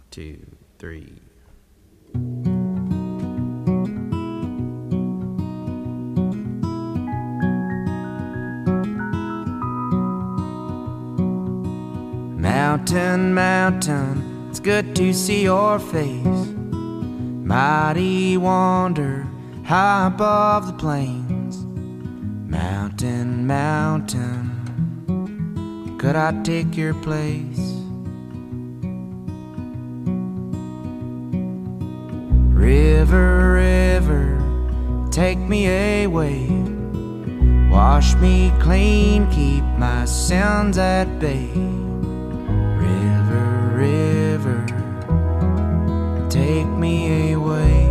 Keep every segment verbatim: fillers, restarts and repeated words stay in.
two, three. Mountain, mountain, it's good to see your face. Mighty wonder, high above the plains. Mountain, mountain, could I take your place? River, river, take me away. Wash me clean, keep my sins at bay. River, river, take me away.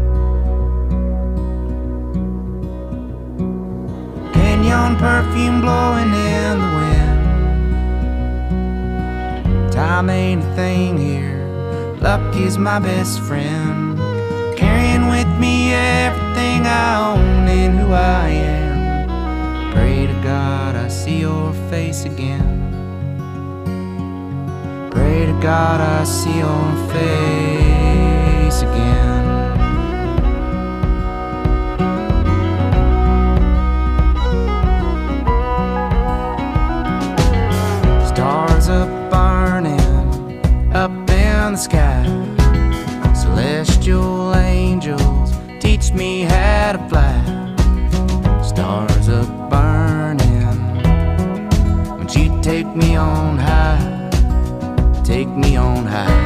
Canyon perfume blowing in the wind. Time ain't a thing here, luck is my best friend. Carrying with me everything I own and who I am. Pray to God I see your face again. Pray to God I see your face again. Stars up burning up in the sky. Celestial angels teach me how to fly. Stars up burning, won't you take me on high? Take me on high.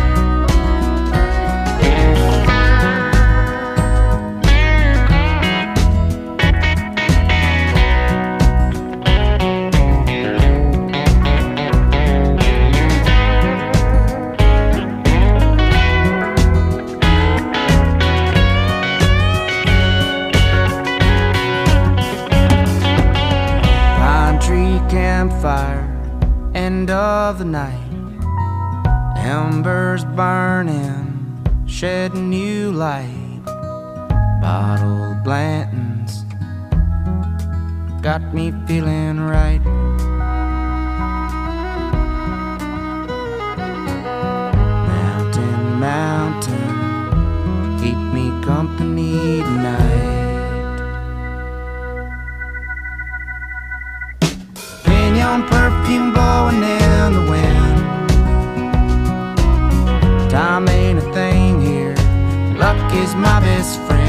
Campfire, end of the night. Embers burning, shedding new light. Bottled Blanton's got me feeling right. Mountain, mountain, keep me company tonight. Perfume blowing in the wind. Time ain't a thing here, luck is my best friend.